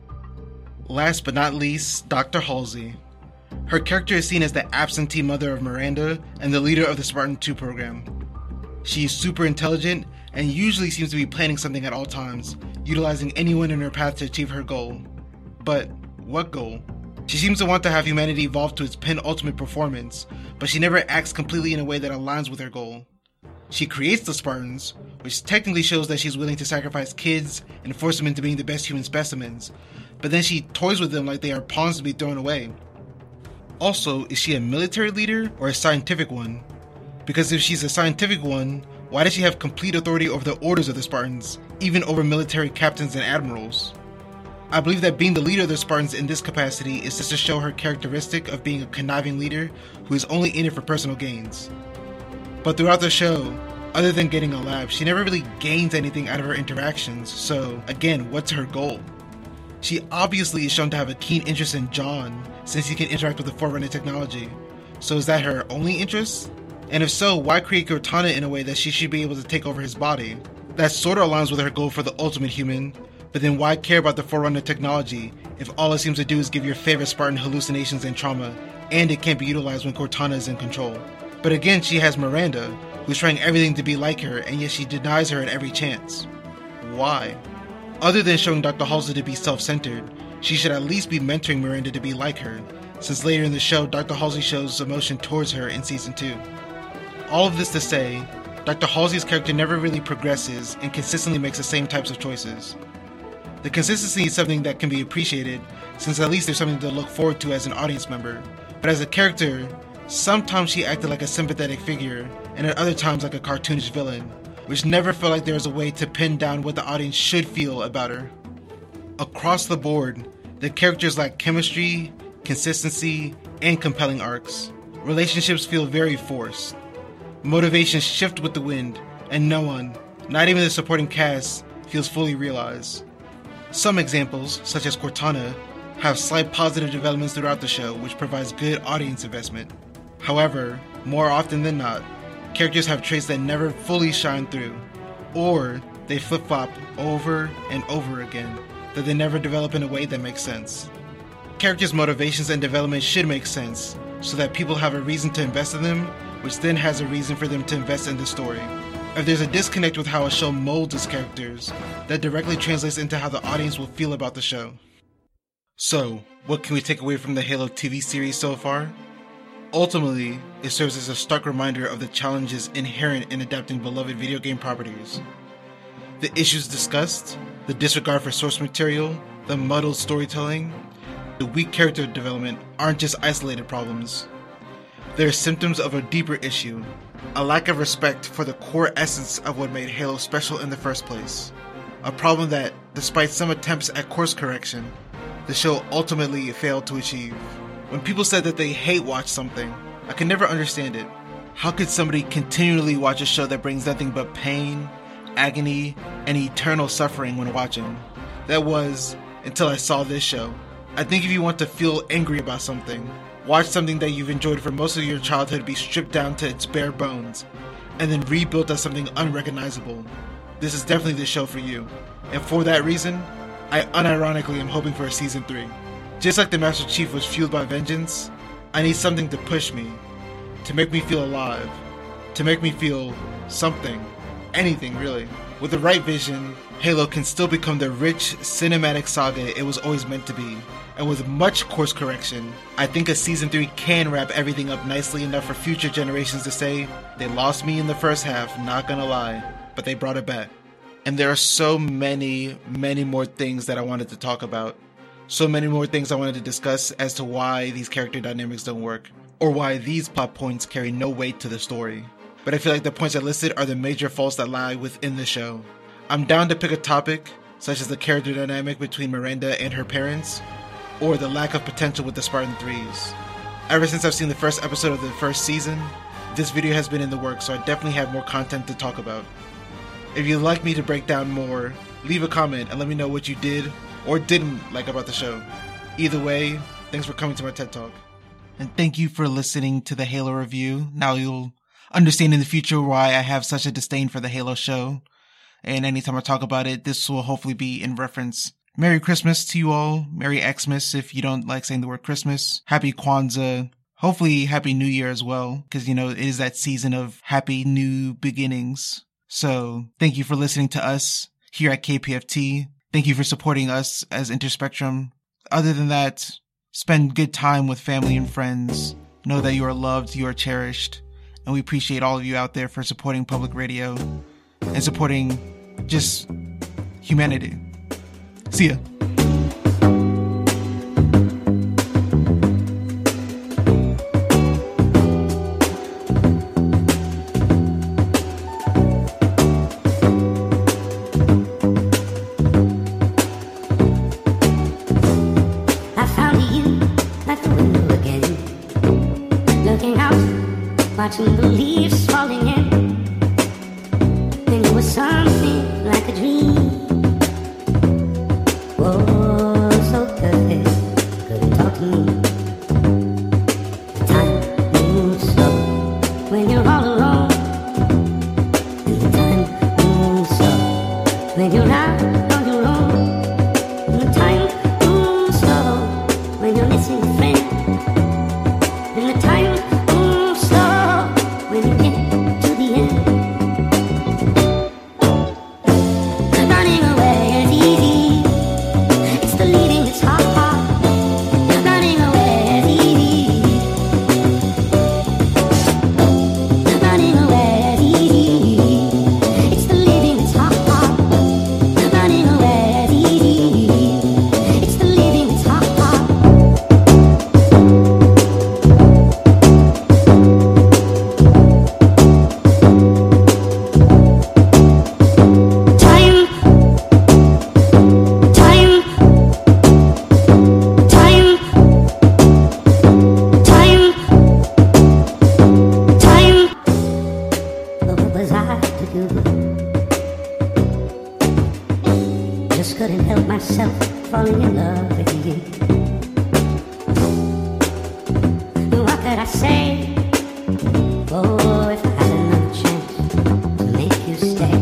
Last but not least, Dr. Halsey. Her character is seen as the absentee mother of Miranda and the leader of the Spartan 2 program. She is super intelligent and usually seems to be planning something at all times, utilizing anyone in her path to achieve her goal. But what goal? She seems to want to have humanity evolve to its penultimate performance, but she never acts completely in a way that aligns with her goal. She creates the Spartans, which technically shows that she's willing to sacrifice kids and force them into being the best human specimens, but then she toys with them like they are pawns to be thrown away. Also, is she a military leader or a scientific one? Because if she's a scientific one, why does she have complete authority over the orders of the Spartans, even over military captains and admirals? I believe that being the leader of the Spartans in this capacity is just to show her characteristic of being a conniving leader who is only in it for personal gains. But throughout the show, other than getting a lab, she never really gains anything out of her interactions, so again, what's her goal? She obviously is shown to have a keen interest in John, since he can interact with the Forerunner technology. So is that her only interest? And if so, why create Cortana in a way that she should be able to take over his body? That sorta aligns with her goal for the ultimate human, but then why care about the Forerunner technology if all it seems to do is give your favorite Spartan hallucinations and trauma, and it can't be utilized when Cortana is in control? But again, she has Miranda, who's trying everything to be like her, and yet she denies her at every chance. Why? Other than showing Dr. Halsey to be self-centered, she should at least be mentoring Miranda to be like her, since later in the show, Dr. Halsey shows emotion towards her in Season 2. All of this to say, Dr. Halsey's character never really progresses and consistently makes the same types of choices. The consistency is something that can be appreciated, since at least there's something to look forward to as an audience member, but as a character, sometimes she acted like a sympathetic figure, and at other times like a cartoonish villain, which never felt like there was a way to pin down what the audience should feel about her. Across the board, the characters lack chemistry, consistency, and compelling arcs. Relationships feel very forced. Motivations shift with the wind, and no one, not even the supporting cast, feels fully realized. Some examples, such as Cortana, have slight positive developments throughout the show, which provides good audience investment. However, more often than not, characters have traits that never fully shine through, or they flip-flop over and over again, that they never develop in a way that makes sense. Characters' motivations and development should make sense, so that people have a reason to invest in them, which then has a reason for them to invest in the story. If there's a disconnect with how a show molds its characters, that directly translates into how the audience will feel about the show. So, what can we take away from the Halo TV series so far? Ultimately, it serves as a stark reminder of the challenges inherent in adapting beloved video game properties. The issues discussed, the disregard for source material, the muddled storytelling, the weak character development aren't just isolated problems. They're symptoms of a deeper issue, a lack of respect for the core essence of what made Halo special in the first place. A problem that, despite some attempts at course correction, the show ultimately failed to achieve. When people said that they hate-watch something, I could never understand it. How could somebody continually watch a show that brings nothing but pain, agony, and eternal suffering when watching? That was, until I saw this show. I think if you want to feel angry about something, watch something that you've enjoyed for most of your childhood be stripped down to its bare bones, and then rebuilt as something unrecognizable, this is definitely the show for you. And for that reason, I unironically am hoping for a season 3. Just like the Master Chief was fueled by vengeance, I need something to push me, to make me feel alive, to make me feel something, anything really. With the right vision, Halo can still become the rich cinematic saga it was always meant to be. And with much course correction, I think a season 3 can wrap everything up nicely enough for future generations to say, they lost me in the first half, not gonna lie, but they brought it back. And there are so many more things that I wanted to talk about. So many more things I wanted to discuss as to why these character dynamics don't work, or why these plot points carry no weight to the story. But I feel like the points I listed are the major faults that lie within the show. I'm down to pick a topic, such as the character dynamic between Miranda and her parents, or the lack of potential with the Spartan 3s. Ever since I've seen the first episode of the first season, this video has been in the works, so I definitely have more content to talk about. If you'd like me to break down more, leave a comment and let me know what you did or didn't like about the show. Either way, thanks for coming to my TED Talk. And thank you for listening to the Halo review. Now you'll understand in the future why I have such a disdain for the Halo show. And anytime I talk about it, this will hopefully be in reference. Merry Christmas to you all. Merry Xmas if you don't like saying the word Christmas. Happy Kwanzaa. Hopefully Happy New Year as well, because, you know, it is that season of happy new beginnings. So thank you for listening to us here at KPFT. Thank you for supporting us as Interspectrum. Other than that, spend good time with family and friends. Know that you are loved, you are cherished. And we appreciate all of you out there for supporting public radio and supporting just humanity. See ya. Watching the leaves falling in, and it was something like a dream. Oh, so perfect, couldn't talk to me. The time moves slow when you're all alone, and the time moves slow when you're out on your own, and the time moves slow when you're missing a friend, and the time when you get to the end. Running away is easy, it's the leaving that's hard. Running away is easy, running away is easy, it's the leaving that's hard. Running away is easy, it's the leaving that's hard. Just couldn't help myself falling in love with you. What could I say? Oh, if I had another chance to make you stay.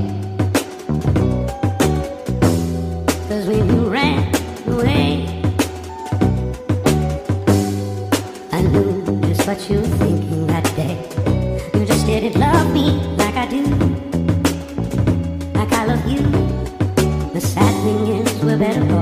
'Cause when you ran away, I knew just what you were thinking that day. You just didn't love me like I do, like I love you. The sad thing is we're better